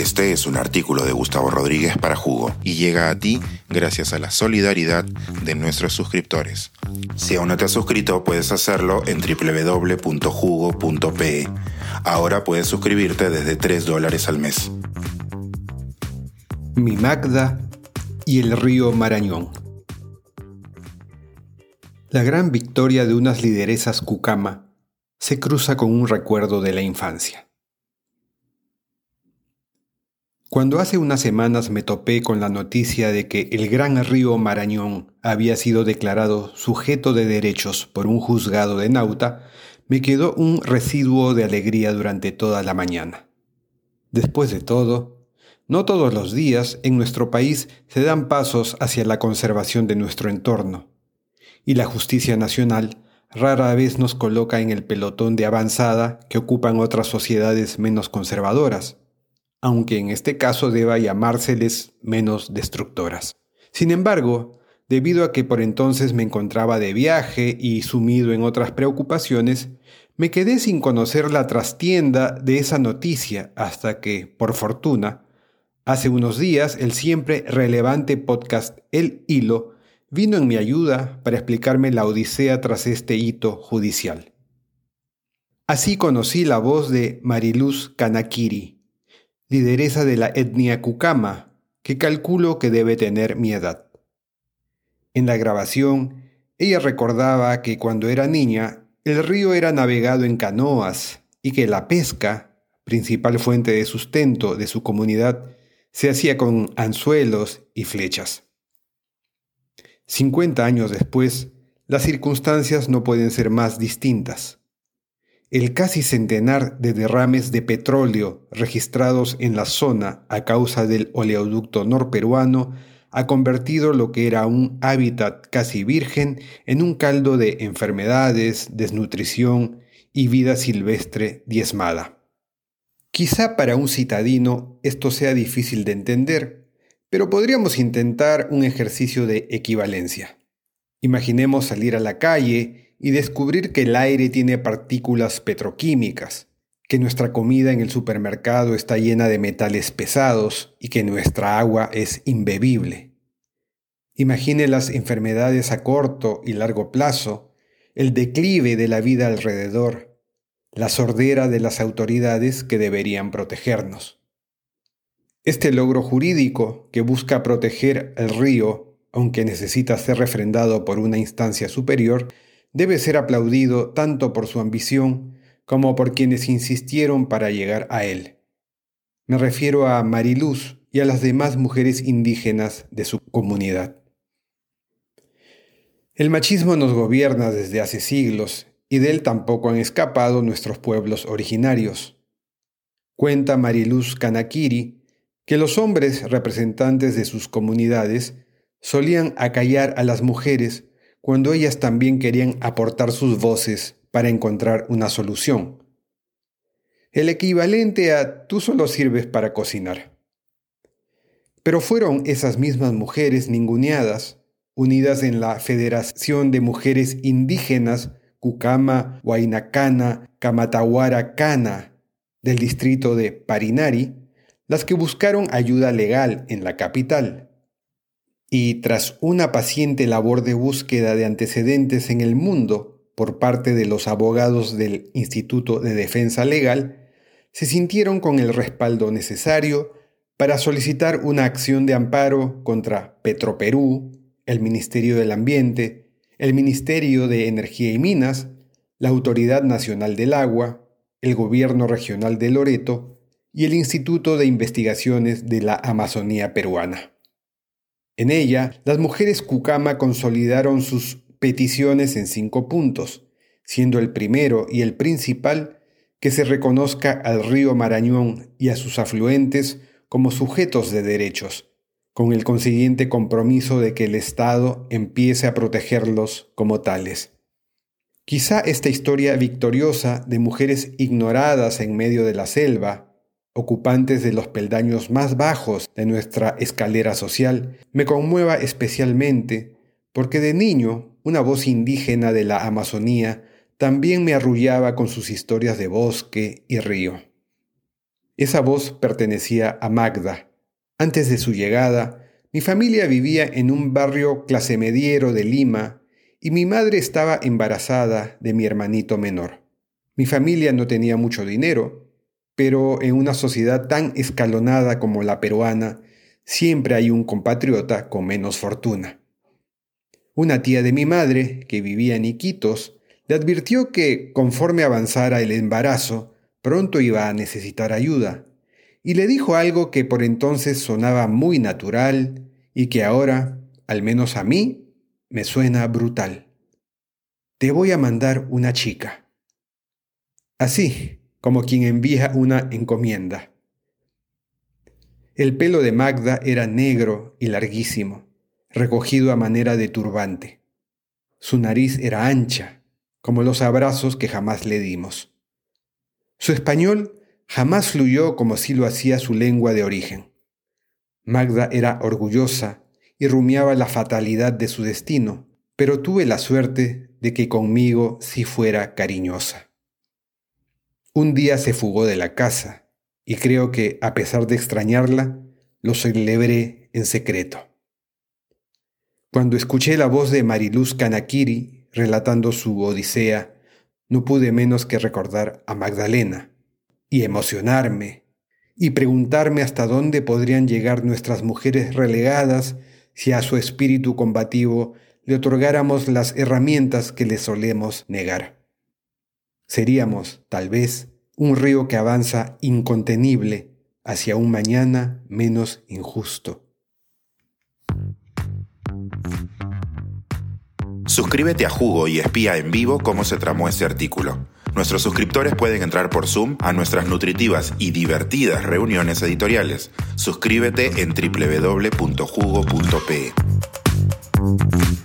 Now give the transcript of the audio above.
Este es un artículo de Gustavo Rodríguez para Jugo y llega a ti gracias a la solidaridad de nuestros suscriptores. Si aún no te has suscrito, puedes hacerlo en www.jugo.pe. Ahora puedes suscribirte desde $3 al mes. Mi Magda y el río Marañón. La gran victoria de unas lideresas cucama se cruza con un recuerdo de la infancia. Cuando hace unas semanas me topé con la noticia de que el gran río Marañón había sido declarado sujeto de derechos por un juzgado de Nauta, me quedó un residuo de alegría durante toda la mañana. Después de todo, no todos los días en nuestro país se dan pasos hacia la conservación de nuestro entorno, y la justicia nacional rara vez nos coloca en el pelotón de avanzada que ocupan otras sociedades menos conservadoras, aunque en este caso deba llamárseles menos destructoras. Sin embargo, debido a que por entonces me encontraba de viaje y sumido en otras preocupaciones, me quedé sin conocer la trastienda de esa noticia hasta que, por fortuna, hace unos días el siempre relevante podcast El Hilo vino en mi ayuda para explicarme la odisea tras este hito judicial. Así conocí la voz de Mariluz Kanakiri, lideresa de la etnia cucama, que calculo que debe tener mi edad. En la grabación, ella recordaba que cuando era niña, el río era navegado en canoas y que la pesca, principal fuente de sustento de su comunidad, se hacía con anzuelos y flechas. 50 años después, las circunstancias no pueden ser más distintas. El casi centenar de derrames de petróleo registrados en la zona a causa del oleoducto norperuano ha convertido lo que era un hábitat casi virgen en un caldo de enfermedades, desnutrición y vida silvestre diezmada. Quizá para un citadino esto sea difícil de entender, pero podríamos intentar un ejercicio de equivalencia. Imaginemos salir a la calle y descubrir que el aire tiene partículas petroquímicas, que nuestra comida en el supermercado está llena de metales pesados y que nuestra agua es imbebible. Imagine las enfermedades a corto y largo plazo, el declive de la vida alrededor, la sordera de las autoridades que deberían protegernos. Este logro jurídico que busca proteger el río, aunque necesita ser refrendado por una instancia superior, debe ser aplaudido tanto por su ambición como por quienes insistieron para llegar a él. Me refiero a Mariluz y a las demás mujeres indígenas de su comunidad. El machismo nos gobierna desde hace siglos y de él tampoco han escapado nuestros pueblos originarios. Cuenta Mariluz Kanakiri que los hombres representantes de sus comunidades solían acallar a las mujeres cuando ellas también querían aportar sus voces para encontrar una solución. El equivalente a tú solo sirves para cocinar. Pero fueron esas mismas mujeres ninguneadas, unidas en la Federación de Mujeres Indígenas Cucama, Huaynacana, Camatahuara Cana del distrito de Parinari, las que buscaron ayuda legal en la capital. Y tras una paciente labor de búsqueda de antecedentes en el mundo por parte de los abogados del Instituto de Defensa Legal, se sintieron con el respaldo necesario para solicitar una acción de amparo contra Petroperú, el Ministerio del Ambiente, el Ministerio de Energía y Minas, la Autoridad Nacional del Agua, el Gobierno Regional de Loreto y el Instituto de Investigaciones de la Amazonía Peruana. En ella, las mujeres cucama consolidaron sus peticiones en 5 puntos, siendo el primero y el principal que se reconozca al río Marañón y a sus afluentes como sujetos de derechos, con el consiguiente compromiso de que el Estado empiece a protegerlos como tales. Quizá esta historia victoriosa de mujeres ignoradas en medio de la selva, ocupantes de los peldaños más bajos de nuestra escalera social, me conmueva especialmente porque de niño una voz indígena de la Amazonía también me arrullaba con sus historias de bosque y río. Esa voz pertenecía a Magda. Antes de su llegada, mi familia vivía en un barrio clase mediero de Lima y mi madre estaba embarazada de mi hermanito menor. Mi familia no tenía mucho dinero, pero en una sociedad tan escalonada como la peruana, siempre hay un compatriota con menos fortuna. Una tía de mi madre, que vivía en Iquitos, le advirtió que, conforme avanzara el embarazo, pronto iba a necesitar ayuda, y le dijo algo que por entonces sonaba muy natural y que ahora, al menos a mí, me suena brutal. Te voy a mandar una chica. Así, como quien envía una encomienda. El pelo de Magda era negro y larguísimo, recogido a manera de turbante. Su nariz era ancha, como los abrazos que jamás le dimos. Su español jamás fluyó como si lo hacía su lengua de origen. Magda era orgullosa y rumiaba la fatalidad de su destino, pero tuve la suerte de que conmigo sí fuera cariñosa. Un día se fugó de la casa y creo que, a pesar de extrañarla, lo celebré en secreto. Cuando escuché la voz de Mariluz Kanakiri relatando su odisea, no pude menos que recordar a Magdalena y emocionarme y preguntarme hasta dónde podrían llegar nuestras mujeres relegadas si a su espíritu combativo le otorgáramos las herramientas que le solemos negar. Seríamos, tal vez, un río que avanza incontenible hacia un mañana menos injusto. Suscríbete a Jugo y espía en vivo cómo se tramó este artículo. Nuestros suscriptores pueden entrar por Zoom a nuestras nutritivas y divertidas reuniones editoriales. Suscríbete en www.jugo.pe.